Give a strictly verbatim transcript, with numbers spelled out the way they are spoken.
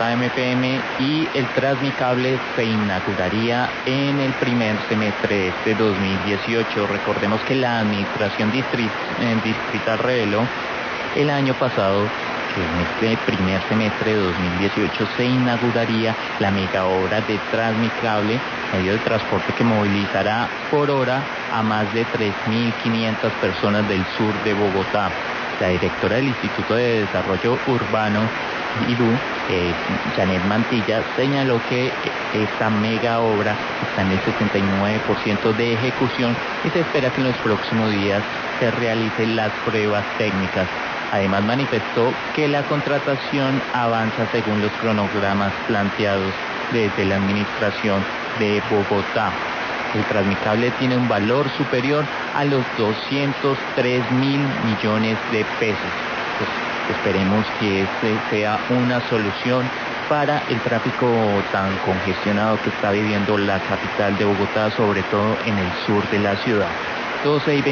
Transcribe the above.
cincuenta M P M y el Transmicable se inauguraría en el primer semestre de este dos mil dieciocho. Recordemos que la administración distrit eh, distrital reveló el año pasado que en este primer semestre de dos mil dieciocho se inauguraría la mega obra de Transmicable, medio de transporte que movilizará por hora a más de tres mil quinientas personas del sur de Bogotá. La directora del Instituto de Desarrollo Urbano, I D U, eh, Janet Mantilla, señaló que esta mega obra está en el sesenta y nueve por ciento de ejecución y se espera que en los próximos días se realicen las pruebas técnicas. Además manifestó que la contratación avanza según los cronogramas planteados desde la administración de Bogotá. El Transmicable tiene un valor superior a los doscientos tres mil millones de pesos. Pues esperemos que este sea una solución para el tráfico tan congestionado que está viviendo la capital de Bogotá, sobre todo en el sur de la ciudad. doce y